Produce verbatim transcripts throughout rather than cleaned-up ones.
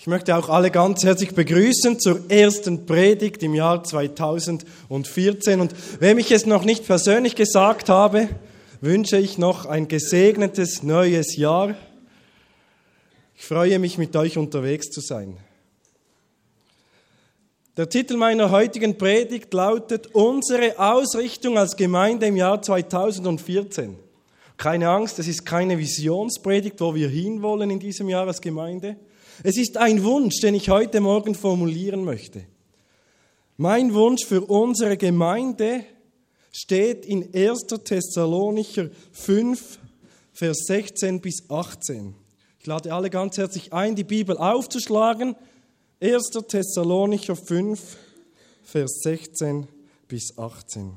Ich möchte auch alle ganz herzlich begrüßen zur ersten Predigt im Jahr zweitausendvierzehn. Und wem ich es noch nicht persönlich gesagt habe, wünsche ich noch ein gesegnetes neues Jahr. Ich freue mich, mit euch unterwegs zu sein. Der Titel meiner heutigen Predigt lautet Unsere Ausrichtung als Gemeinde im Jahr zweitausendvierzehn. Keine Angst, es ist keine Visionspredigt, wo wir hinwollen in diesem Jahr als Gemeinde. Es ist ein Wunsch, den ich heute Morgen formulieren möchte. Mein Wunsch für unsere Gemeinde steht in erster Thessalonicher fünf, Vers sechzehn bis achtzehn. Ich lade alle ganz herzlich ein, die Bibel aufzuschlagen. erster Thessalonicher fünf, Vers sechzehn bis achtzehn.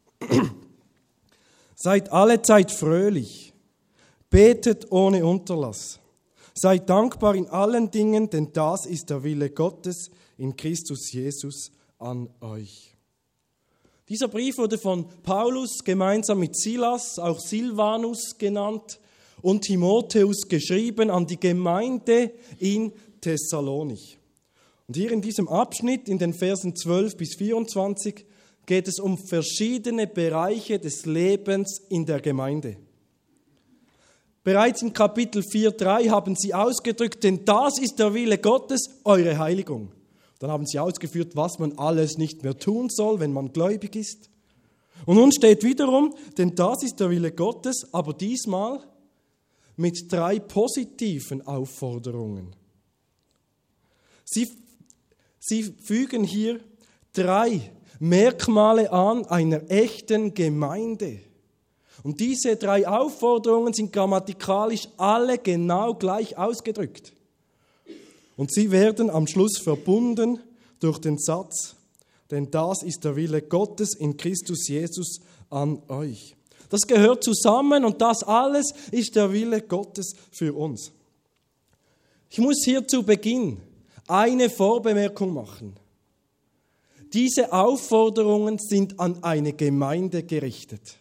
Seid allezeit fröhlich, betet ohne Unterlass. Seid dankbar in allen Dingen, denn das ist der Wille Gottes in Christus Jesus an euch. Dieser Brief wurde von Paulus gemeinsam mit Silas, auch Silvanus genannt, und Timotheus geschrieben an die Gemeinde in Thessalonich. Und hier in diesem Abschnitt, in den Versen zwölf bis vierundzwanzig, geht es um verschiedene Bereiche des Lebens in der Gemeinde. Bereits in Kapitel vier, drei haben sie ausgedrückt, denn das ist der Wille Gottes, eure Heiligung. Dann haben sie ausgeführt, was man alles nicht mehr tun soll, wenn man gläubig ist. Und nun steht wiederum, denn das ist der Wille Gottes, aber diesmal mit drei positiven Aufforderungen. Sie, sie fügen hier drei Merkmale an einer echten Gemeinde. Und diese drei Aufforderungen sind grammatikalisch alle genau gleich ausgedrückt. Und sie werden am Schluss verbunden durch den Satz, denn das ist der Wille Gottes in Christus Jesus an euch. Das gehört zusammen und das alles ist der Wille Gottes für uns. Ich muss hier zu Beginn eine Vorbemerkung machen. Diese Aufforderungen sind an eine Gemeinde gerichtet.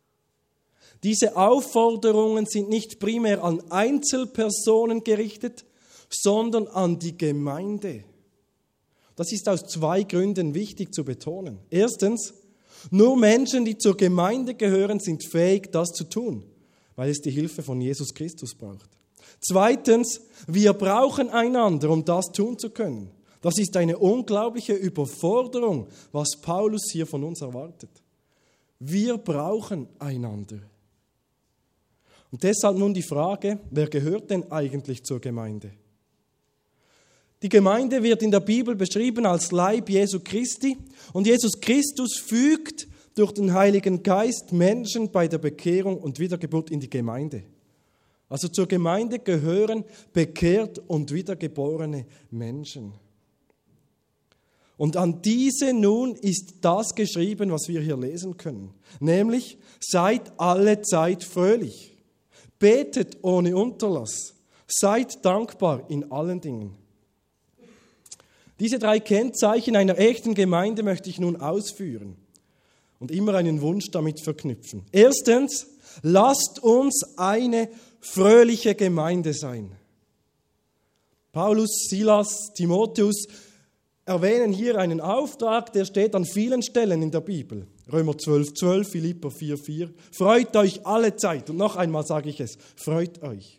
Diese Aufforderungen sind nicht primär an Einzelpersonen gerichtet, sondern an die Gemeinde. Das ist aus zwei Gründen wichtig zu betonen. Erstens, nur Menschen, die zur Gemeinde gehören, sind fähig, das zu tun, weil es die Hilfe von Jesus Christus braucht. Zweitens, wir brauchen einander, um das tun zu können. Das ist eine unglaubliche Überforderung, was Paulus hier von uns erwartet. Wir brauchen einander. Und deshalb nun die Frage, wer gehört denn eigentlich zur Gemeinde? Die Gemeinde wird in der Bibel beschrieben als Leib Jesu Christi und Jesus Christus fügt durch den Heiligen Geist Menschen bei der Bekehrung und Wiedergeburt in die Gemeinde. Also zur Gemeinde gehören bekehrt und wiedergeborene Menschen. Und an diese nun ist das geschrieben, was wir hier lesen können. Nämlich, seid allezeit fröhlich. Betet ohne Unterlass. Seid dankbar in allen Dingen. Diese drei Kennzeichen einer echten Gemeinde möchte ich nun ausführen und immer einen Wunsch damit verknüpfen. Erstens, lasst uns eine fröhliche Gemeinde sein. Paulus, Silas, Timotheus erwähnen hier einen Auftrag, der steht an vielen Stellen in der Bibel. Römer zwölf, zwölf, Philipper vier, vier. Freut euch alle Zeit. Und noch einmal sage ich es, freut euch.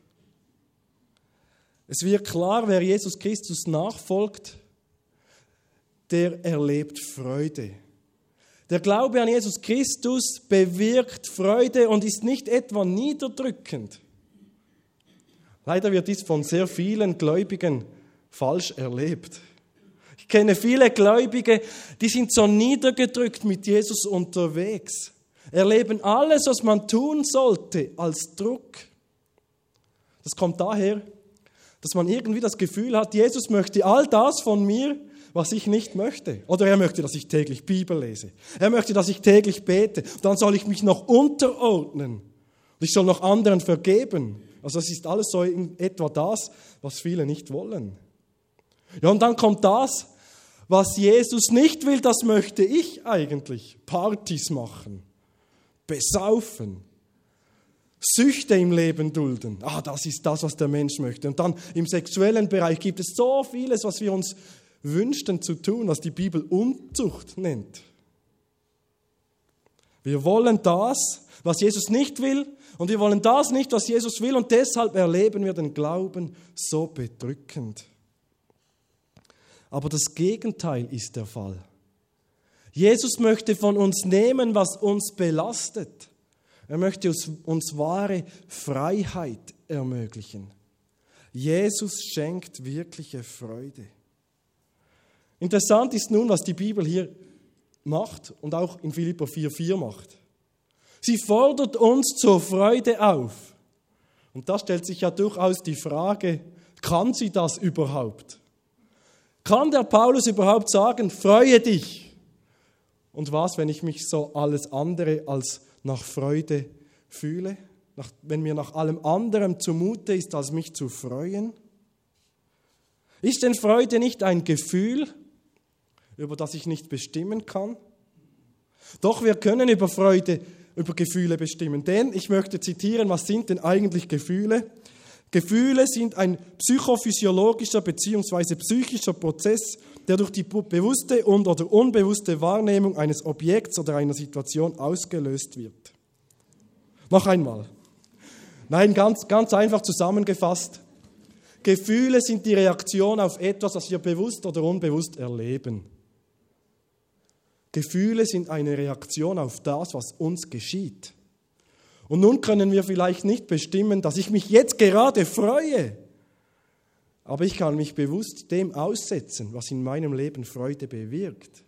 Es wird klar, wer Jesus Christus nachfolgt, der erlebt Freude. Der Glaube an Jesus Christus bewirkt Freude und ist nicht etwa niederdrückend. Leider wird dies von sehr vielen Gläubigen falsch erlebt. Ich kenne viele Gläubige, die sind so niedergedrückt mit Jesus unterwegs. Erleben alles, was man tun sollte, als Druck. Das kommt daher, dass man irgendwie das Gefühl hat, Jesus möchte all das von mir, was ich nicht möchte. Oder er möchte, dass ich täglich Bibel lese. Er möchte, dass ich täglich bete. Dann soll ich mich noch unterordnen. Und ich soll noch anderen vergeben. Also das ist alles so in etwa das, was viele nicht wollen. Ja, und dann kommt das, was Jesus nicht will, das möchte ich eigentlich. Partys machen, besaufen, Süchte im Leben dulden. Ah, das ist das, was der Mensch möchte. Und dann im sexuellen Bereich gibt es so vieles, was wir uns wünschten zu tun, was die Bibel Unzucht nennt. Wir wollen das, was Jesus nicht will, und wir wollen das nicht, was Jesus will, und deshalb erleben wir den Glauben so bedrückend. Aber das Gegenteil ist der Fall. Jesus möchte von uns nehmen, was uns belastet. Er möchte uns, uns wahre Freiheit ermöglichen. Jesus schenkt wirkliche Freude. Interessant ist nun, was die Bibel hier macht und auch in Philipper vier vier macht. Sie fordert uns zur Freude auf. Und da stellt sich ja durchaus die Frage, kann sie das überhaupt? Kann der Paulus überhaupt sagen, freue dich? Und was, wenn ich mich so alles andere als nach Freude fühle? Nach, wenn mir nach allem anderem zumute ist, als mich zu freuen? Ist denn Freude nicht ein Gefühl, über das ich nicht bestimmen kann? Doch wir können über Freude, über Gefühle bestimmen. Denn, ich möchte zitieren, was sind denn eigentlich Gefühle? Gefühle sind ein psychophysiologischer bzw. psychischer Prozess, der durch die bewusste und oder unbewusste Wahrnehmung eines Objekts oder einer Situation ausgelöst wird. Noch einmal. Nein, ganz, ganz einfach zusammengefasst. Gefühle sind die Reaktion auf etwas, das wir bewusst oder unbewusst erleben. Gefühle sind eine Reaktion auf das, was uns geschieht. Und nun können wir vielleicht nicht bestimmen, dass ich mich jetzt gerade freue. Aber ich kann mich bewusst dem aussetzen, was in meinem Leben Freude bewirkt.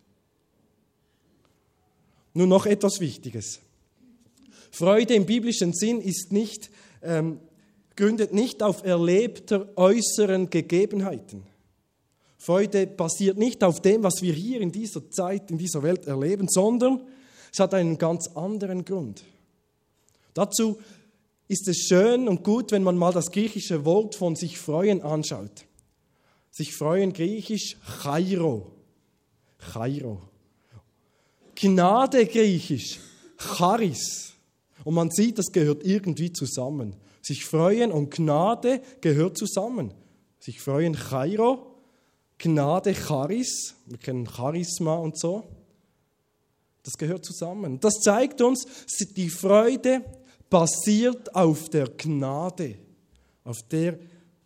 Nun noch etwas Wichtiges. Freude im biblischen Sinn ist nicht, ähm, gründet nicht auf erlebter äußeren Gegebenheiten. Freude basiert nicht auf dem, was wir hier in dieser Zeit, in dieser Welt erleben, sondern es hat einen ganz anderen Grund. Dazu ist es schön und gut, wenn man mal das griechische Wort von sich freuen anschaut. Sich freuen, griechisch chairo. Chairo. Gnade, griechisch charis. Und man sieht, das gehört irgendwie zusammen. Sich freuen und Gnade gehört zusammen. Sich freuen, chairo. Gnade, Charis, wir kennen Charisma und so, das gehört zusammen. Das zeigt uns, die Freude basiert auf der Gnade, auf der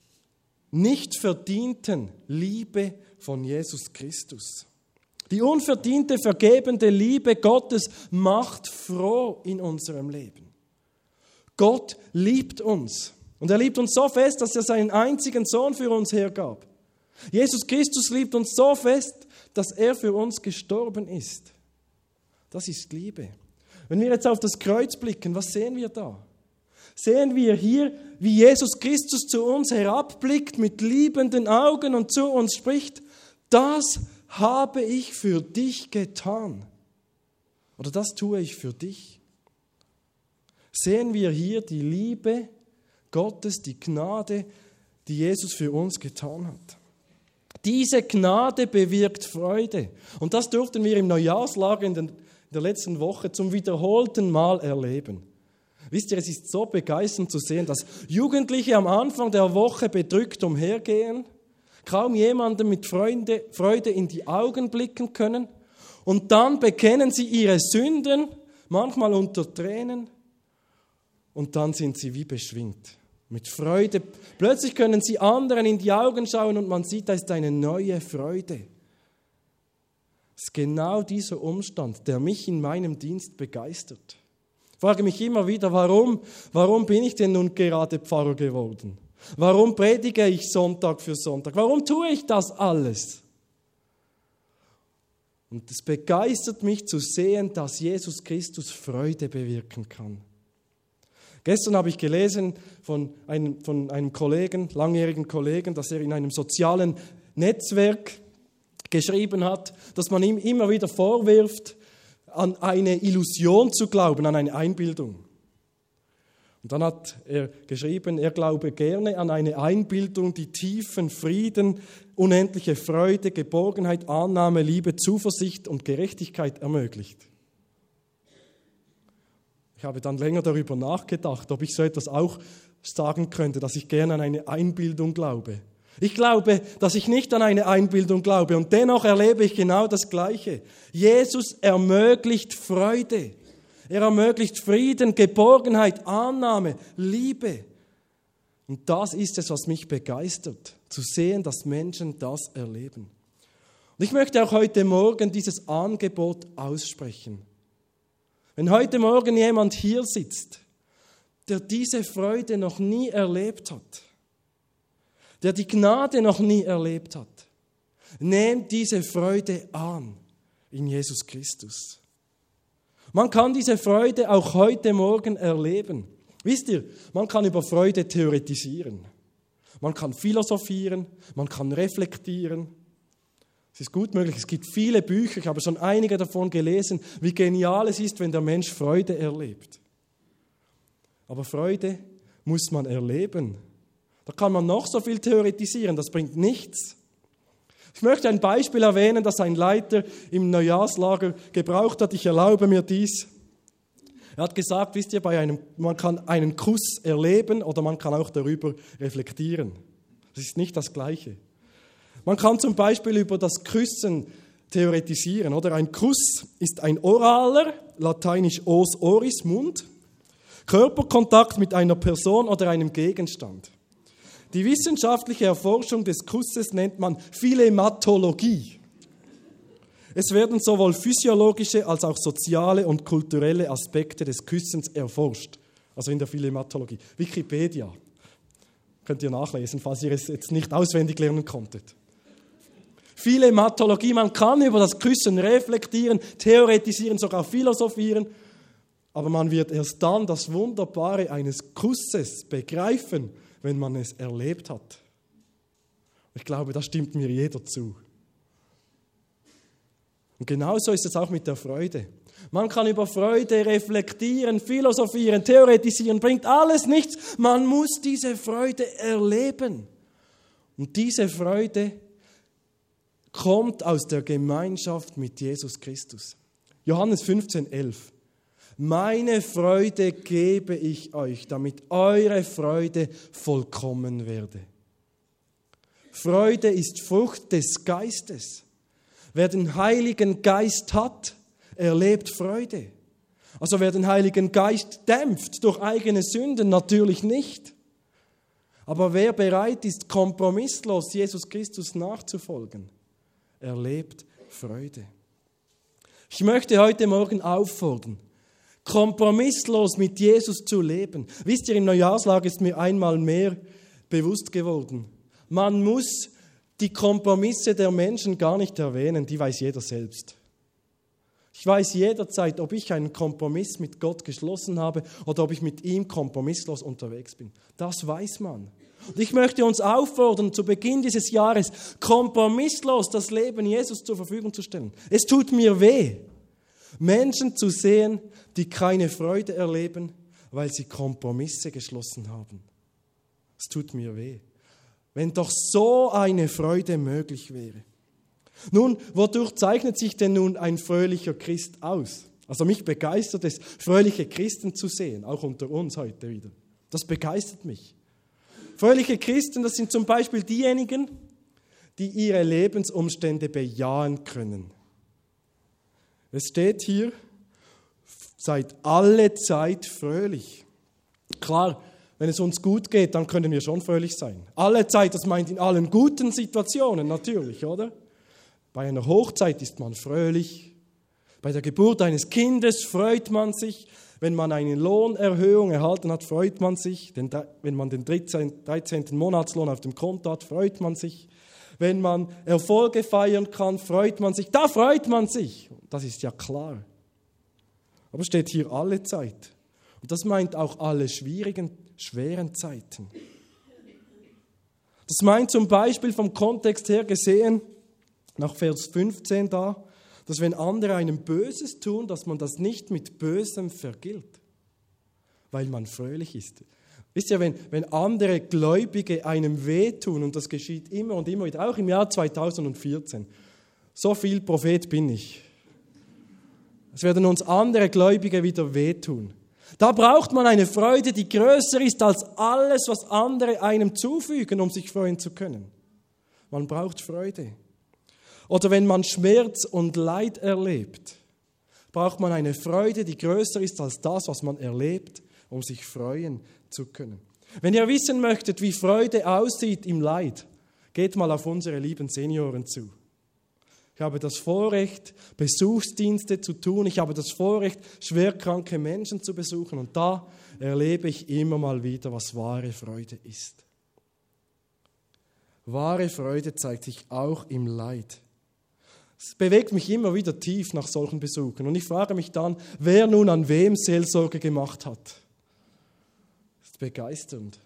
nicht verdienten Liebe von Jesus Christus. Die unverdiente, vergebende Liebe Gottes macht froh in unserem Leben. Gott liebt uns und er liebt uns so fest, dass er seinen einzigen Sohn für uns hergab. Jesus Christus liebt uns so fest, dass er für uns gestorben ist. Das ist Liebe. Wenn wir jetzt auf das Kreuz blicken, was sehen wir da? Sehen wir hier, wie Jesus Christus zu uns herabblickt mit liebenden Augen und zu uns spricht, das habe ich für dich getan. Oder das tue ich für dich. Sehen wir hier die Liebe Gottes, die Gnade, die Jesus für uns getan hat. Diese Gnade bewirkt Freude. Und das durften wir im Neujahrslager in, den, in der letzten Woche zum wiederholten Mal erleben. Wisst ihr, es ist so begeisternd zu sehen, dass Jugendliche am Anfang der Woche bedrückt umhergehen, kaum jemandem mit Freude, Freude in die Augen blicken können und dann bekennen sie ihre Sünden, manchmal unter Tränen, und dann sind sie wie beschwingt. Mit Freude. Plötzlich können sie anderen in die Augen schauen und man sieht, da ist eine neue Freude. Es ist genau dieser Umstand, der mich in meinem Dienst begeistert. Ich frage mich immer wieder, warum, warum bin ich denn nun gerade Pfarrer geworden? Warum predige ich Sonntag für Sonntag? Warum tue ich das alles? Und es begeistert mich zu sehen, dass Jesus Christus Freude bewirken kann. Gestern habe ich gelesen von einem, von einem Kollegen, langjährigen Kollegen, dass er in einem sozialen Netzwerk geschrieben hat, dass man ihm immer wieder vorwirft, an eine Illusion zu glauben, an eine Einbildung. Und dann hat er geschrieben, er glaube gerne an eine Einbildung, die tiefen Frieden, unendliche Freude, Geborgenheit, Annahme, Liebe, Zuversicht und Gerechtigkeit ermöglicht. Ich habe dann länger darüber nachgedacht, ob ich so etwas auch sagen könnte, dass ich gerne an eine Einbildung glaube. Ich glaube, dass ich nicht an eine Einbildung glaube und dennoch erlebe ich genau das Gleiche. Jesus ermöglicht Freude. Er ermöglicht Frieden, Geborgenheit, Annahme, Liebe. Und das ist es, was mich begeistert, zu sehen, dass Menschen das erleben. Und ich möchte auch heute Morgen dieses Angebot aussprechen. Wenn heute Morgen jemand hier sitzt, der diese Freude noch nie erlebt hat, der die Gnade noch nie erlebt hat, nehmt diese Freude an in Jesus Christus. Man kann diese Freude auch heute Morgen erleben. Wisst ihr, man kann über Freude theoretisieren. Man kann philosophieren, man kann reflektieren. Es ist gut möglich, es gibt viele Bücher, ich habe schon einige davon gelesen, wie genial es ist, wenn der Mensch Freude erlebt. Aber Freude muss man erleben. Da kann man noch so viel theoretisieren, das bringt nichts. Ich möchte ein Beispiel erwähnen, das ein Leiter im Neujahrslager gebraucht hat. Ich erlaube mir dies. Er hat gesagt, wisst ihr, bei einem, man kann einen Kuss erleben oder man kann auch darüber reflektieren. Das ist nicht das Gleiche. Man kann zum Beispiel über das Küssen theoretisieren. Oder? Ein Kuss ist ein oraler, lateinisch os oris, Mund, Körperkontakt mit einer Person oder einem Gegenstand. Die wissenschaftliche Erforschung des Kusses nennt man Philematologie. Es werden sowohl physiologische als auch soziale und kulturelle Aspekte des Küssens erforscht. Also in der Philematologie. Wikipedia. Könnt ihr nachlesen, falls ihr es jetzt nicht auswendig lernen konntet. Philematologie, man kann über das Küssen reflektieren, theoretisieren, sogar philosophieren, aber man wird erst dann das Wunderbare eines Kusses begreifen, wenn man es erlebt hat. Ich glaube, da stimmt mir jeder zu. Und genauso ist es auch mit der Freude. Man kann über Freude reflektieren, philosophieren, theoretisieren, bringt alles nichts. Man muss diese Freude erleben. Und diese Freude kommt aus der Gemeinschaft mit Jesus Christus. Johannes fünfzehn, elf. Meine Freude gebe ich euch, damit eure Freude vollkommen werde. Freude ist Frucht des Geistes. Wer den Heiligen Geist hat, erlebt Freude. Also wer den Heiligen Geist dämpft durch eigene Sünden, natürlich nicht. Aber wer bereit ist, kompromisslos Jesus Christus nachzufolgen, erlebt Freude. Ich möchte heute Morgen auffordern, kompromisslos mit Jesus zu leben. Wisst ihr, im Neujahrslager ist mir einmal mehr bewusst geworden. Man muss die Kompromisse der Menschen gar nicht erwähnen, die weiß jeder selbst. Ich weiß jederzeit, ob ich einen Kompromiss mit Gott geschlossen habe oder ob ich mit ihm kompromisslos unterwegs bin. Das weiß man. Und ich möchte uns auffordern, zu Beginn dieses Jahres kompromisslos das Leben Jesus zur Verfügung zu stellen. Es tut mir weh, Menschen zu sehen, die keine Freude erleben, weil sie Kompromisse geschlossen haben. Es tut mir weh. Wenn doch so eine Freude möglich wäre. Nun, wodurch zeichnet sich denn nun ein fröhlicher Christ aus? Also mich begeistert es, fröhliche Christen zu sehen, auch unter uns heute wieder. Das begeistert mich. Fröhliche Christen, das sind zum Beispiel diejenigen, die ihre Lebensumstände bejahen können. Es steht hier, seid alle Zeit fröhlich. Klar, wenn es uns gut geht, dann können wir schon fröhlich sein. Alle Zeit, das meint in allen guten Situationen natürlich, oder? Bei einer Hochzeit ist man fröhlich. Bei der Geburt eines Kindes freut man sich. Wenn man eine Lohnerhöhung erhalten hat, freut man sich. Denn wenn man den dreizehnten Monatslohn auf dem Konto hat, freut man sich. Wenn man Erfolge feiern kann, freut man sich. Da freut man sich. Das ist ja klar. Aber steht hier alle Zeit. Und das meint auch alle schwierigen, schweren Zeiten. Das meint zum Beispiel vom Kontext her gesehen, nach Vers fünfzehn da, dass wenn andere einem Böses tun, dass man das nicht mit Bösem vergilt, weil man fröhlich ist. Wisst ihr, wenn, wenn andere Gläubige einem wehtun, und das geschieht immer und immer wieder, auch im Jahr zweitausendvierzehn, so viel Prophet bin ich. Es werden uns andere Gläubige wieder wehtun. Da braucht man eine Freude, die größer ist als alles, was andere einem zufügen, um sich freuen zu können. Man braucht Freude. Oder wenn man Schmerz und Leid erlebt, braucht man eine Freude, die größer ist als das, was man erlebt, um sich freuen zu können. Wenn ihr wissen möchtet, wie Freude aussieht im Leid, geht mal auf unsere lieben Senioren zu. Ich habe das Vorrecht, Besuchsdienste zu tun. Ich habe das Vorrecht, schwerkranke Menschen zu besuchen. Und da erlebe ich immer mal wieder, was wahre Freude ist. Wahre Freude zeigt sich auch im Leid. Es bewegt mich immer wieder tief nach solchen Besuchen. Und ich frage mich dann, wer nun an wem Seelsorge gemacht hat. Das ist begeisternd.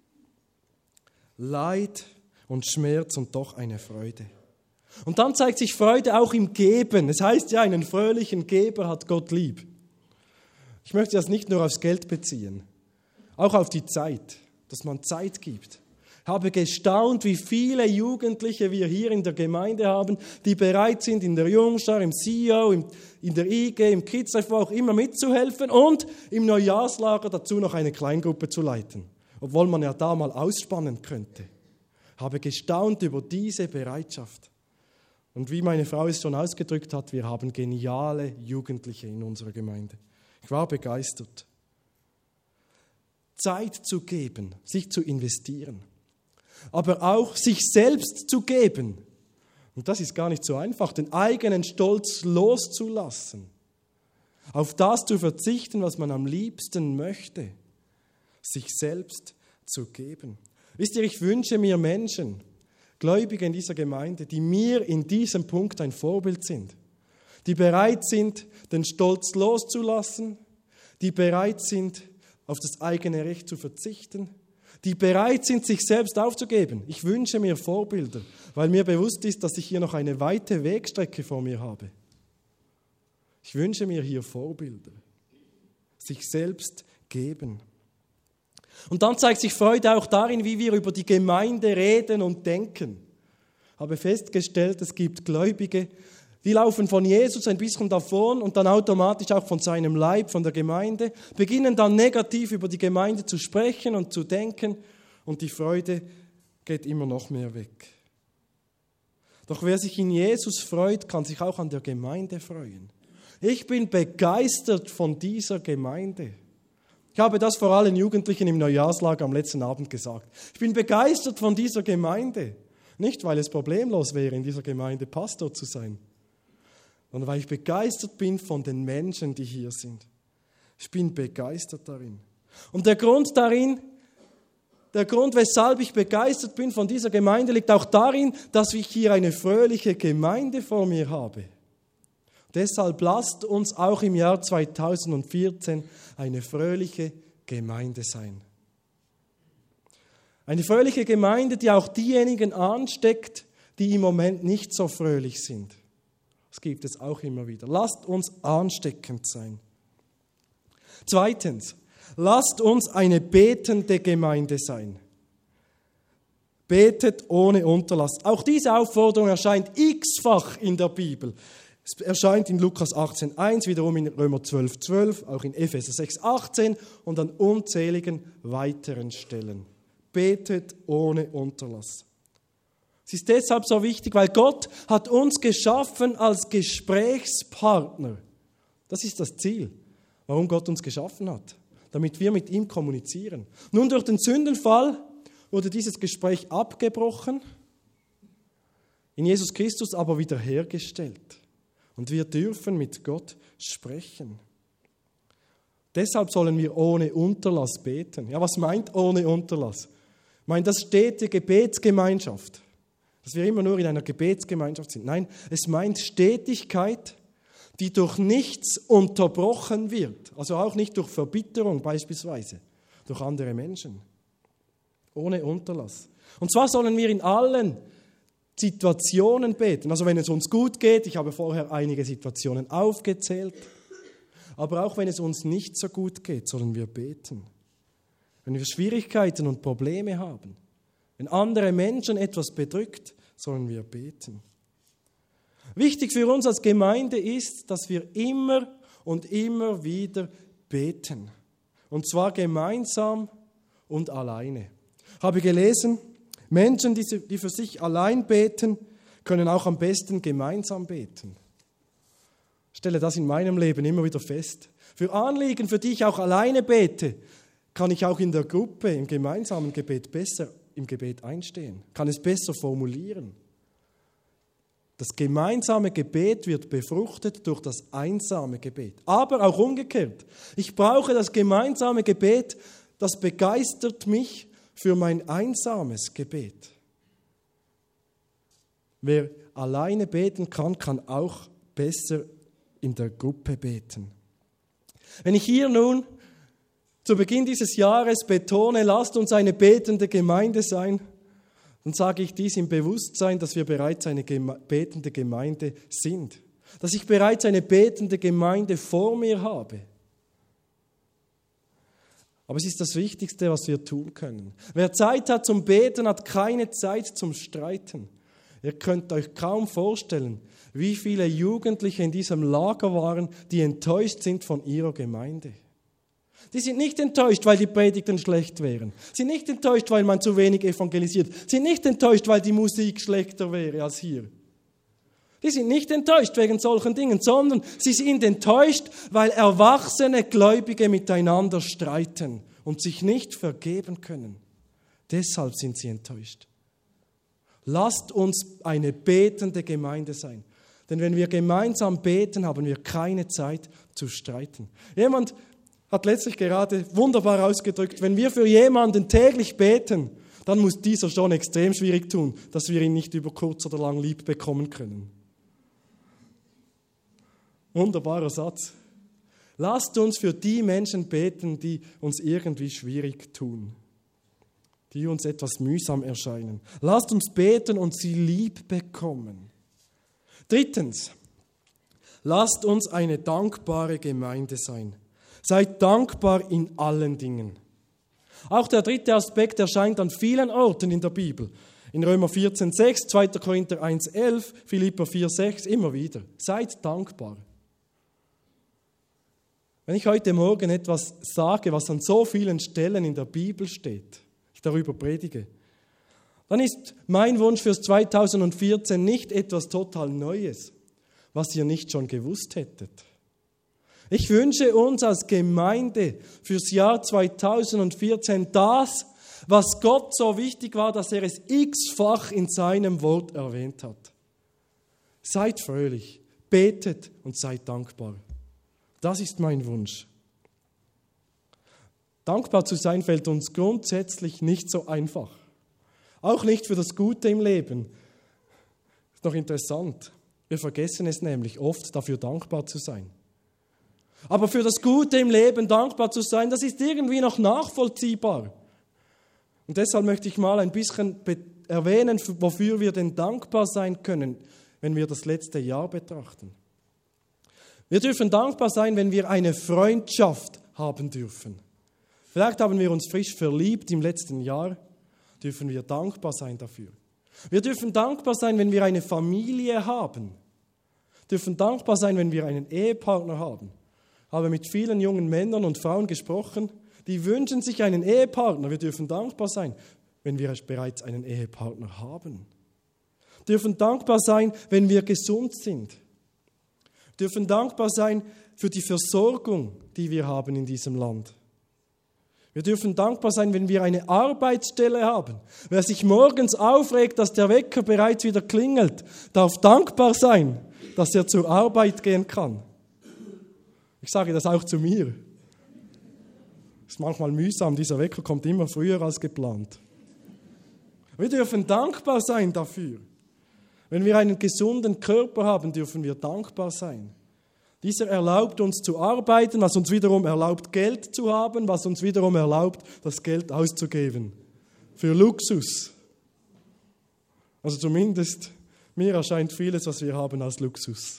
Leid und Schmerz und doch eine Freude. Und dann zeigt sich Freude auch im Geben. Es heißt ja, einen fröhlichen Geber hat Gott lieb. Ich möchte das nicht nur aufs Geld beziehen, auch auf die Zeit, dass man Zeit gibt. Ich habe gestaunt, wie viele Jugendliche wir hier in der Gemeinde haben, die bereit sind, in der Jungschar, im C E O, in der I G, im Kids-Life, wo auch immer mitzuhelfen und im Neujahrslager dazu noch eine Kleingruppe zu leiten, obwohl man ja da mal ausspannen könnte. Ich habe gestaunt über diese Bereitschaft. Und wie meine Frau es schon ausgedrückt hat, wir haben geniale Jugendliche in unserer Gemeinde. Ich war begeistert. Zeit zu geben, sich zu investieren, aber auch sich selbst zu geben. Und das ist gar nicht so einfach, den eigenen Stolz loszulassen, auf das zu verzichten, was man am liebsten möchte, sich selbst zu geben. Wisst ihr, ich wünsche mir Menschen, Gläubige in dieser Gemeinde, die mir in diesem Punkt ein Vorbild sind, die bereit sind, den Stolz loszulassen, die bereit sind, auf das eigene Recht zu verzichten, die bereit sind, sich selbst aufzugeben. Ich wünsche mir Vorbilder, weil mir bewusst ist, dass ich hier noch eine weite Wegstrecke vor mir habe. Ich wünsche mir hier Vorbilder, sich selbst geben. Und dann zeigt sich Freude auch darin, wie wir über die Gemeinde reden und denken. Ich habe festgestellt, es gibt Gläubige, die laufen von Jesus ein bisschen davon und dann automatisch auch von seinem Leib, von der Gemeinde, beginnen dann negativ über die Gemeinde zu sprechen und zu denken und die Freude geht immer noch mehr weg. Doch wer sich in Jesus freut, kann sich auch an der Gemeinde freuen. Ich bin begeistert von dieser Gemeinde. Ich habe das vor allen Jugendlichen im Neujahrslager am letzten Abend gesagt. Ich bin begeistert von dieser Gemeinde. Nicht, weil es problemlos wäre, in dieser Gemeinde Pastor zu sein, sondern weil ich begeistert bin von den Menschen, die hier sind. Ich bin begeistert darin. Und der Grund darin, der Grund, weshalb ich begeistert bin von dieser Gemeinde, liegt auch darin, dass ich hier eine fröhliche Gemeinde vor mir habe. Deshalb lasst uns auch im Jahr zweitausendvierzehn eine fröhliche Gemeinde sein. Eine fröhliche Gemeinde, die auch diejenigen ansteckt, die im Moment nicht so fröhlich sind. Das gibt es auch immer wieder. Lasst uns ansteckend sein. Zweitens, lasst uns eine betende Gemeinde sein. Betet ohne Unterlass. Auch diese Aufforderung erscheint x-fach in der Bibel. Es erscheint in Lukas achtzehn eins, wiederum in Römer zwölf zwölf, auch in Epheser sechs achtzehn und an unzähligen weiteren Stellen. Betet ohne Unterlass. Es ist deshalb so wichtig, weil Gott hat uns geschaffen als Gesprächspartner. Das ist das Ziel, warum Gott uns geschaffen hat, damit wir mit ihm kommunizieren. Nun, durch den Sündenfall wurde dieses Gespräch abgebrochen, in Jesus Christus aber wiederhergestellt. Und wir dürfen mit Gott sprechen. Deshalb sollen wir ohne Unterlass beten. Ja, was meint ohne Unterlass? Ich meine, das stete Gebetsgemeinschaft. Dass wir immer nur in einer Gebetsgemeinschaft sind. Nein, es meint Stetigkeit, die durch nichts unterbrochen wird. Also auch nicht durch Verbitterung beispielsweise, durch andere Menschen. Ohne Unterlass. Und zwar sollen wir in allen Situationen beten. Also wenn es uns gut geht, ich habe vorher einige Situationen aufgezählt, aber auch wenn es uns nicht so gut geht, sollen wir beten. Wenn wir Schwierigkeiten und Probleme haben, wenn andere Menschen etwas bedrückt, sollen wir beten. Wichtig für uns als Gemeinde ist, dass wir immer und immer wieder beten. Und zwar gemeinsam und alleine. Ich habe gelesen, Menschen, die für sich allein beten, können auch am besten gemeinsam beten. Ich stelle das in meinem Leben immer wieder fest. Für Anliegen, für die ich auch alleine bete, kann ich auch in der Gruppe, im gemeinsamen Gebet besser im Gebet einstehen, kann es besser formulieren. Das gemeinsame Gebet wird befruchtet durch das einsame Gebet. Aber auch umgekehrt. Ich brauche das gemeinsame Gebet, das begeistert mich für mein einsames Gebet. Wer alleine beten kann, kann auch besser in der Gruppe beten. Wenn ich hier nun zu Beginn dieses Jahres betone, lasst uns eine betende Gemeinde sein, dann sage ich dies im Bewusstsein, dass wir bereits eine geme- betende Gemeinde sind. Dass ich bereits eine betende Gemeinde vor mir habe. Aber es ist das Wichtigste, was wir tun können. Wer Zeit hat zum Beten, hat keine Zeit zum Streiten. Ihr könnt euch kaum vorstellen, wie viele Jugendliche in diesem Lager waren, die enttäuscht sind von ihrer Gemeinde. Die sind nicht enttäuscht, weil die Predigten schlecht wären. Sie sind nicht enttäuscht, weil man zu wenig evangelisiert. Sie sind nicht enttäuscht, weil die Musik schlechter wäre als hier. Die sind nicht enttäuscht wegen solchen Dingen, sondern sie sind enttäuscht, weil erwachsene Gläubige miteinander streiten und sich nicht vergeben können. Deshalb sind sie enttäuscht. Lasst uns eine betende Gemeinde sein. Denn wenn wir gemeinsam beten, haben wir keine Zeit zu streiten. Jemand hat letztlich gerade wunderbar ausgedrückt, wenn wir für jemanden täglich beten, dann muss dieser schon extrem schwierig tun, dass wir ihn nicht über kurz oder lang lieb bekommen können. Wunderbarer Satz. Lasst uns für die Menschen beten, die uns irgendwie schwierig tun, die uns etwas mühsam erscheinen. Lasst uns beten und sie lieb bekommen. Drittens, lasst uns eine dankbare Gemeinde sein. Seid dankbar in allen Dingen. Auch der dritte Aspekt erscheint an vielen Orten in der Bibel. In Römer vierzehn sechs, zweiter Korinther eins elf, Philipper vier sechs, immer wieder. Seid dankbar. Wenn ich heute Morgen etwas sage, was an so vielen Stellen in der Bibel steht, ich darüber predige, dann ist mein Wunsch fürs zweitausendvierzehn nicht etwas total Neues, was ihr nicht schon gewusst hättet. Ich wünsche uns als Gemeinde fürs Jahr zweitausendvierzehn das, was Gott so wichtig war, dass er es x-fach in seinem Wort erwähnt hat. Seid fröhlich, betet und seid dankbar. Das ist mein Wunsch. Dankbar zu sein fällt uns grundsätzlich nicht so einfach. Auch nicht für das Gute im Leben. Ist noch interessant. Wir vergessen es nämlich oft, dafür dankbar zu sein. Aber für das Gute im Leben dankbar zu sein, das ist irgendwie noch nachvollziehbar. Und deshalb möchte ich mal ein bisschen erwähnen, wofür wir denn dankbar sein können, wenn wir das letzte Jahr betrachten. Wir dürfen dankbar sein, wenn wir eine Freundschaft haben dürfen. Vielleicht haben wir uns frisch verliebt im letzten Jahr, dürfen wir dankbar sein dafür. Wir dürfen dankbar sein, wenn wir eine Familie haben. Wir dürfen dankbar sein, wenn wir einen Ehepartner haben. Ich habe mit vielen jungen Männern und Frauen gesprochen, die wünschen sich einen Ehepartner. Wir dürfen dankbar sein, wenn wir bereits einen Ehepartner haben. Wir dürfen dankbar sein, wenn wir gesund sind. Wir dürfen dankbar sein für die Versorgung, die wir haben in diesem Land. Wir dürfen dankbar sein, wenn wir eine Arbeitsstelle haben. Wer sich morgens aufregt, dass der Wecker bereits wieder klingelt, darf dankbar sein, dass er zur Arbeit gehen kann. Ich sage das auch zu mir. Es ist manchmal mühsam, dieser Wecker kommt immer früher als geplant. Wir dürfen dankbar sein dafür. Wenn wir einen gesunden Körper haben, dürfen wir dankbar sein. Dieser erlaubt uns zu arbeiten, was uns wiederum erlaubt, Geld zu haben, was uns wiederum erlaubt, das Geld auszugeben. Für Luxus. Also zumindest mir erscheint vieles, was wir haben, als Luxus.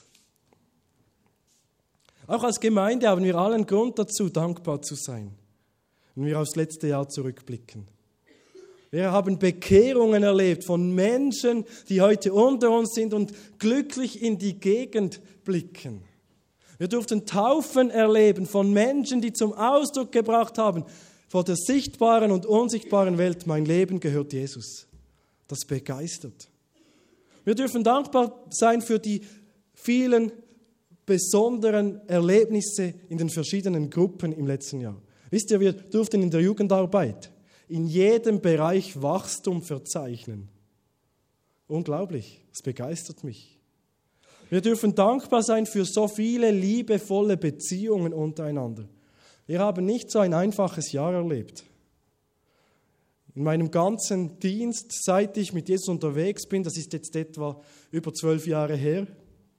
Auch als Gemeinde haben wir allen Grund dazu, dankbar zu sein, wenn wir aufs letzte Jahr zurückblicken. Wir haben Bekehrungen erlebt von Menschen, die heute unter uns sind und glücklich in die Gegend blicken. Wir durften Taufen erleben von Menschen, die zum Ausdruck gebracht haben, vor der sichtbaren und unsichtbaren Welt, mein Leben gehört Jesus. Das begeistert. Wir dürfen dankbar sein für die vielen besonderen Erlebnisse in den verschiedenen Gruppen im letzten Jahr. Wisst ihr, wir durften in der Jugendarbeit in jedem Bereich Wachstum verzeichnen. Unglaublich, das begeistert mich. Wir dürfen dankbar sein für so viele liebevolle Beziehungen untereinander. Wir haben nicht so ein einfaches Jahr erlebt. In meinem ganzen Dienst, seit ich mit Jesus unterwegs bin, das ist jetzt etwa über zwölf Jahre her,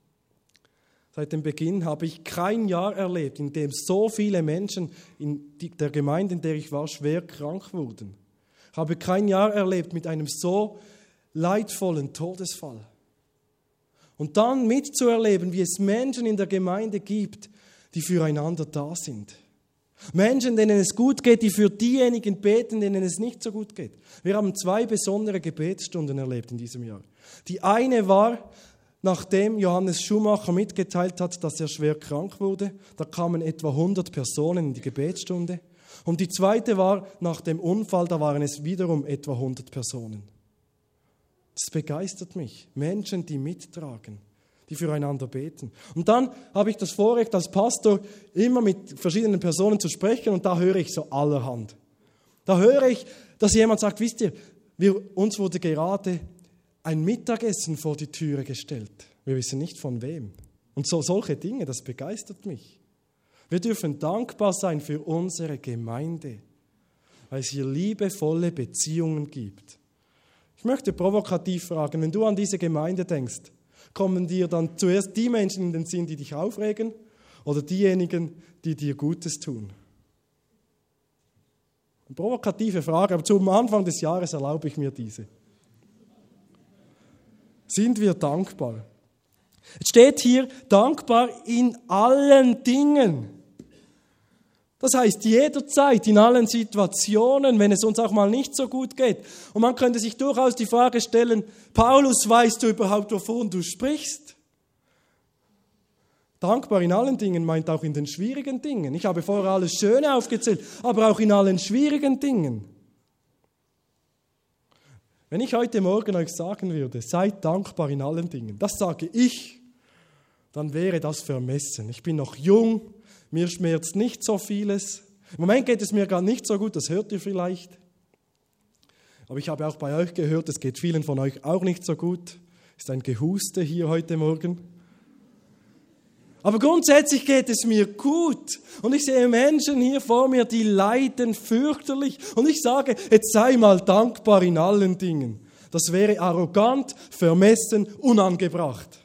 seit dem Beginn habe ich kein Jahr erlebt, in dem so viele Menschen in der Gemeinde, in der ich war, schwer krank wurden. Ich habe kein Jahr erlebt mit einem so leidvollen Todesfall. Und dann mitzuerleben, wie es Menschen in der Gemeinde gibt, die füreinander da sind. Menschen, denen es gut geht, die für diejenigen beten, denen es nicht so gut geht. Wir haben zwei besondere Gebetsstunden erlebt in diesem Jahr. Die eine war, nachdem Johannes Schumacher mitgeteilt hat, dass er schwer krank wurde. Da kamen etwa hundert Personen in die Gebetsstunde. Und die zweite war nach dem Unfall, da waren es wiederum etwa hundert Personen. Das begeistert mich. Menschen, die mittragen, die füreinander beten. Und dann habe ich das Vorrecht, als Pastor immer mit verschiedenen Personen zu sprechen und da höre ich so allerhand. Da höre ich, dass jemand sagt, wisst ihr, wir, uns wurde gerade ein Mittagessen vor die Türe gestellt. Wir wissen nicht von wem. Und so solche Dinge, das begeistert mich. Wir dürfen dankbar sein für unsere Gemeinde, weil es hier liebevolle Beziehungen gibt. Ich möchte provokativ fragen, wenn du an diese Gemeinde denkst, kommen dir dann zuerst die Menschen in den Sinn, die dich aufregen, oder diejenigen, die dir Gutes tun? Eine provokative Frage, aber zum Anfang des Jahres erlaube ich mir diese. Sind wir dankbar? Es steht hier, dankbar in allen Dingen. Das heißt, jederzeit, in allen Situationen, wenn es uns auch mal nicht so gut geht. Und man könnte sich durchaus die Frage stellen, Paulus, weißt du überhaupt, wovon du sprichst? Dankbar in allen Dingen meint auch in den schwierigen Dingen. Ich habe vorher alles Schöne aufgezählt, aber auch in allen schwierigen Dingen. Wenn ich heute Morgen euch sagen würde, seid dankbar in allen Dingen, das sage ich, dann wäre das vermessen. Ich bin noch jung, mir schmerzt nicht so vieles. Im Moment geht es mir gar nicht so gut, das hört ihr vielleicht. Aber ich habe auch bei euch gehört, es geht vielen von euch auch nicht so gut. Ist ein Gehuste hier heute Morgen. Aber grundsätzlich geht es mir gut. Und ich sehe Menschen hier vor mir, die leiden fürchterlich. Und ich sage, jetzt sei mal dankbar in allen Dingen. Das wäre arrogant, vermessen, unangebracht.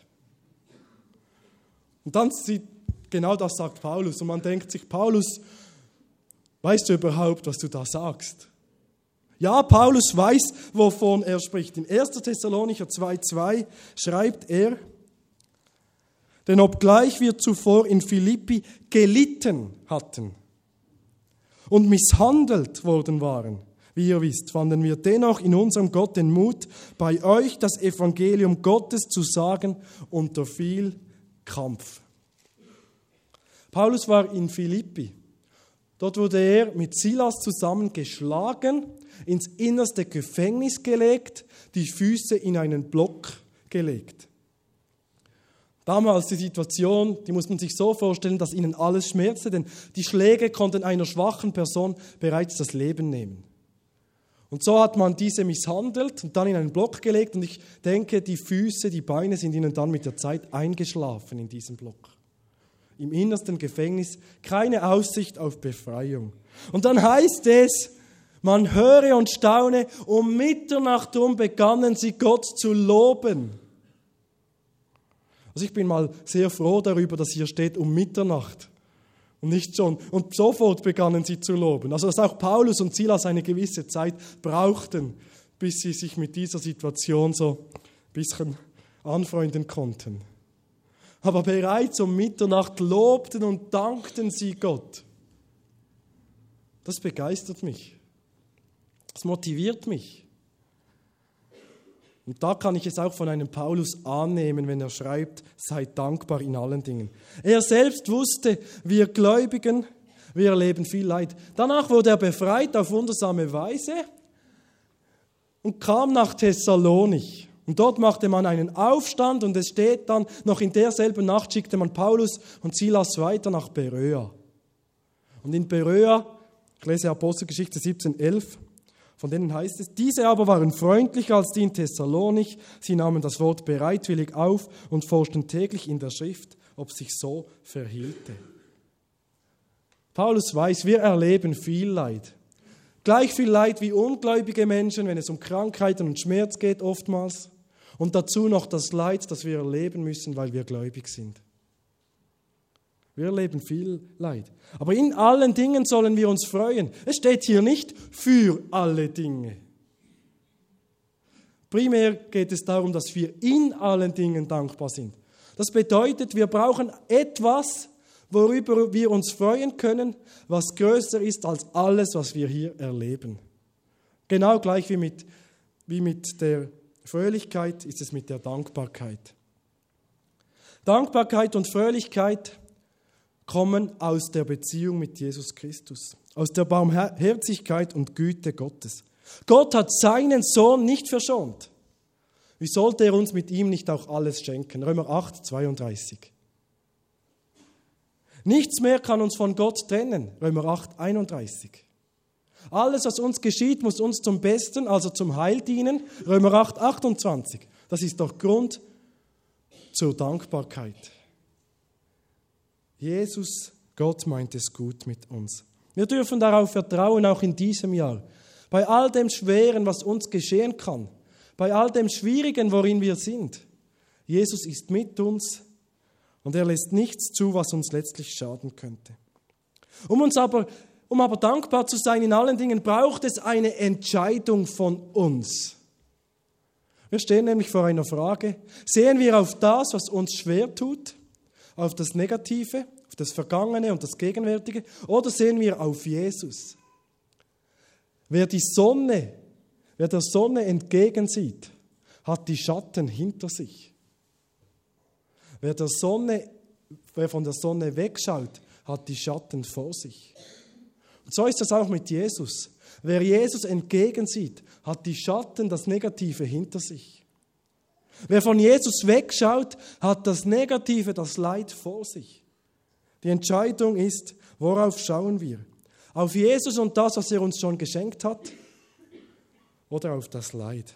Und dann sieht, genau das sagt Paulus. Und man denkt sich, Paulus, weißt du überhaupt, was du da sagst? Ja, Paulus weiß, wovon er spricht. In erster Thessalonicher zwei zwei schreibt er, denn obgleich wir zuvor in Philippi gelitten hatten und misshandelt worden waren, wie ihr wisst, fanden wir dennoch in unserem Gott den Mut, bei euch das Evangelium Gottes zu sagen unter viel Kampf. Paulus war in Philippi. Dort wurde er mit Silas zusammen geschlagen, ins innerste Gefängnis gelegt, die Füße in einen Block gelegt. Damals die Situation, die muss man sich so vorstellen, dass ihnen alles schmerzte, denn die Schläge konnten einer schwachen Person bereits das Leben nehmen. Und so hat man diese misshandelt und dann in einen Block gelegt und ich denke, die Füße, die Beine sind ihnen dann mit der Zeit eingeschlafen in diesem Block. Im innersten Gefängnis, keine Aussicht auf Befreiung. Und dann heißt es, man höre und staune, um Mitternacht um begannen sie Gott zu loben. Also ich bin mal sehr froh darüber, dass hier steht um Mitternacht und nicht schon. Und sofort begannen sie zu loben. Also dass auch Paulus und Silas eine gewisse Zeit brauchten, bis sie sich mit dieser Situation so ein bisschen anfreunden konnten. Aber bereits um Mitternacht lobten und dankten sie Gott. Das begeistert mich. Das motiviert mich. Und da kann ich es auch von einem Paulus annehmen, wenn er schreibt, seid dankbar in allen Dingen. Er selbst wusste, wir Gläubigen, wir erleben viel Leid. Danach wurde er befreit auf wundersame Weise und kam nach Thessalonich. Und dort machte man einen Aufstand und es steht dann, noch in derselben Nacht schickte man Paulus und Silas weiter nach Beröa. Und in Beröa, ich lese Apostelgeschichte siebzehn elf, von denen heißt es, diese aber waren freundlicher als die in Thessalonich, sie nahmen das Wort bereitwillig auf und forschten täglich in der Schrift, ob sich so verhielte. Paulus weiß, wir erleben viel Leid. Gleich viel Leid wie ungläubige Menschen, wenn es um Krankheiten und Schmerz geht oftmals. Und dazu noch das Leid, das wir erleben müssen, weil wir gläubig sind. Wir erleben viel Leid. Aber in allen Dingen sollen wir uns freuen. Es steht hier nicht für alle Dinge. Primär geht es darum, dass wir in allen Dingen dankbar sind. Das bedeutet, wir brauchen etwas, worüber wir uns freuen können, was größer ist als alles, was wir hier erleben. Genau gleich wie mit, wie mit der Fröhlichkeit ist es mit der Dankbarkeit. Dankbarkeit und Fröhlichkeit kommen aus der Beziehung mit Jesus Christus, aus der Barmherzigkeit und Güte Gottes. Gott hat seinen Sohn nicht verschont. Wie sollte er uns mit ihm nicht auch alles schenken? Römer acht, zweiunddreißig. Nichts mehr kann uns von Gott trennen. Römer acht, einunddreißig. Alles, was uns geschieht, muss uns zum Besten, also zum Heil dienen. Römer acht, achtundzwanzig. Das ist doch Grund zur Dankbarkeit. Jesus, Gott meint es gut mit uns. Wir dürfen darauf vertrauen, auch in diesem Jahr. Bei all dem Schweren, was uns geschehen kann, bei all dem Schwierigen, worin wir sind. Jesus ist mit uns und er lässt nichts zu, was uns letztlich schaden könnte. Um uns aber, um aber dankbar zu sein in allen Dingen, braucht es eine Entscheidung von uns. Wir stehen nämlich vor einer Frage. Sehen wir auf das, was uns schwer tut, auf das Negative, auf das Vergangene und das Gegenwärtige, oder sehen wir auf Jesus? Wer die Sonne, wer der Sonne entgegensieht, hat die Schatten hinter sich. Wer, der Sonne, wer von der Sonne wegschaut, hat die Schatten vor sich. Und so ist das auch mit Jesus. Wer Jesus entgegensieht, hat die Schatten, das Negative hinter sich. Wer von Jesus wegschaut, hat das Negative, das Leid vor sich. Die Entscheidung ist, worauf schauen wir? Auf Jesus und das, was er uns schon geschenkt hat, oder auf das Leid?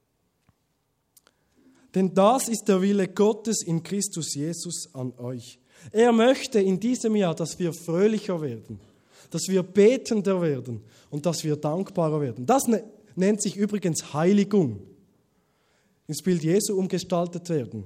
Denn das ist der Wille Gottes in Christus Jesus an euch. Er möchte in diesem Jahr, dass wir fröhlicher werden, dass wir betender werden und dass wir dankbarer werden. Das nennt sich übrigens Heiligung. Ins Bild Jesu umgestaltet werden.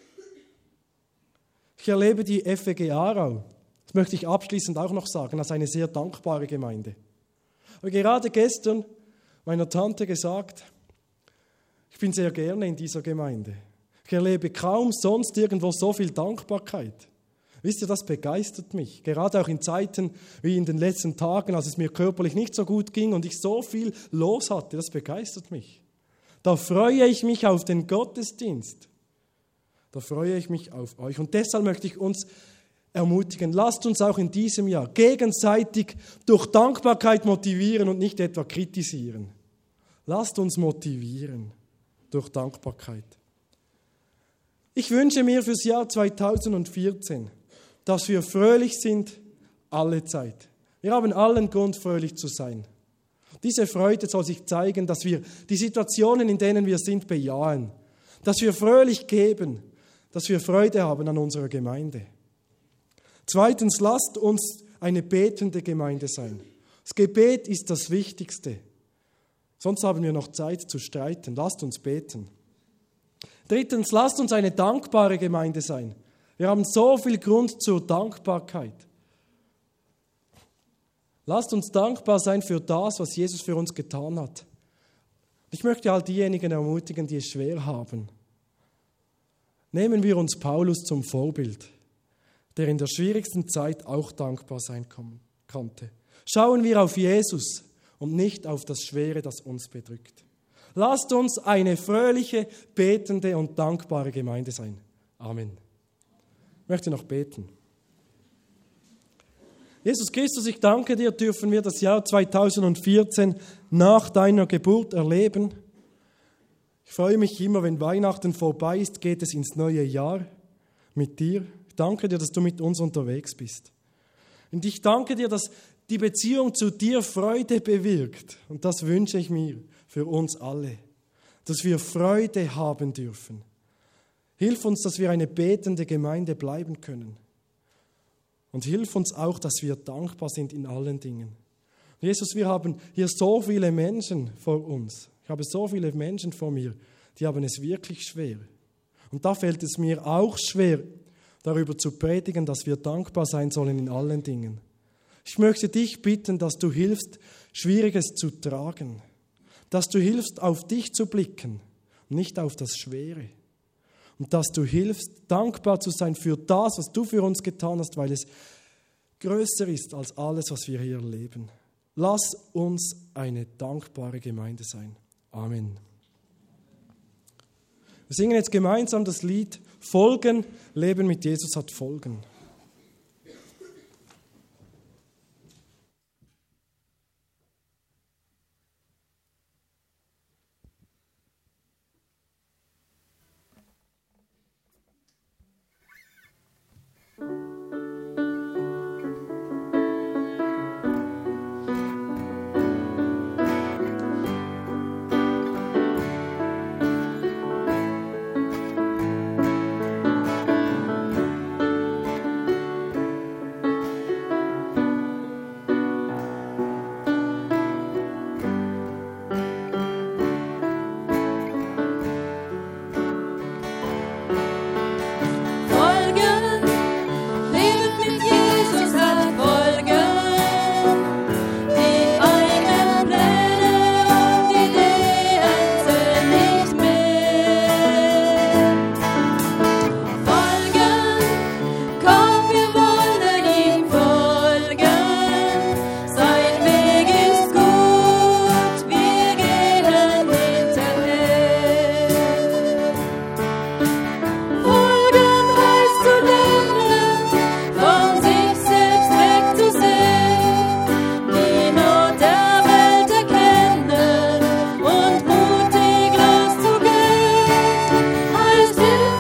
Ich erlebe die F E G Aarau, das möchte ich abschließend auch noch sagen, als eine sehr dankbare Gemeinde. Ich habe gerade gestern meiner Tante gesagt, ich bin sehr gerne in dieser Gemeinde. Ich erlebe kaum sonst irgendwo so viel Dankbarkeit. Wisst ihr, das begeistert mich. Gerade auch in Zeiten wie in den letzten Tagen, als es mir körperlich nicht so gut ging und ich so viel los hatte, das begeistert mich. Da freue ich mich auf den Gottesdienst. Da freue ich mich auf euch. Und deshalb möchte ich uns ermutigen, lasst uns auch in diesem Jahr gegenseitig durch Dankbarkeit motivieren und nicht etwa kritisieren. Lasst uns motivieren durch Dankbarkeit. Ich wünsche mir fürs Jahr zweitausendvierzehn, dass wir fröhlich sind alle Zeit. Wir haben allen Grund, fröhlich zu sein. Diese Freude soll sich zeigen, dass wir die Situationen, in denen wir sind, bejahen. Dass wir fröhlich geben, dass wir Freude haben an unserer Gemeinde. Zweitens, lasst uns eine betende Gemeinde sein. Das Gebet ist das Wichtigste. Sonst haben wir noch Zeit zu streiten. Lasst uns beten. Drittens, lasst uns eine dankbare Gemeinde sein. Wir haben so viel Grund zur Dankbarkeit. Lasst uns dankbar sein für das, was Jesus für uns getan hat. Ich möchte all diejenigen ermutigen, die es schwer haben. Nehmen wir uns Paulus zum Vorbild, der in der schwierigsten Zeit auch dankbar sein konnte. Schauen wir auf Jesus und nicht auf das Schwere, das uns bedrückt. Lasst uns eine fröhliche, betende und dankbare Gemeinde sein. Amen. Ich möchte noch beten. Jesus Christus, ich danke dir, dürfen wir das Jahr zweitausendvierzehn nach deiner Geburt erleben. Ich freue mich immer, wenn Weihnachten vorbei ist, geht es ins neue Jahr mit dir. Ich danke dir, dass du mit uns unterwegs bist. Und ich danke dir, dass die Beziehung zu dir Freude bewirkt. Und das wünsche ich mir für uns alle, dass wir Freude haben dürfen. Hilf uns, dass wir eine betende Gemeinde bleiben können. Und hilf uns auch, dass wir dankbar sind in allen Dingen. Jesus, wir haben hier so viele Menschen vor uns. Ich habe so viele Menschen vor mir, die haben es wirklich schwer. Und da fällt es mir auch schwer, darüber zu predigen, dass wir dankbar sein sollen in allen Dingen. Ich möchte dich bitten, dass du hilfst, Schwieriges zu tragen. Dass du hilfst, auf dich zu blicken, nicht auf das Schwere. Und dass du hilfst, dankbar zu sein für das, was du für uns getan hast, weil es größer ist als alles, was wir hier erleben. Lass uns eine dankbare Gemeinde sein. Amen. Wir singen jetzt gemeinsam das Lied Folgen, Leben mit Jesus hat Folgen.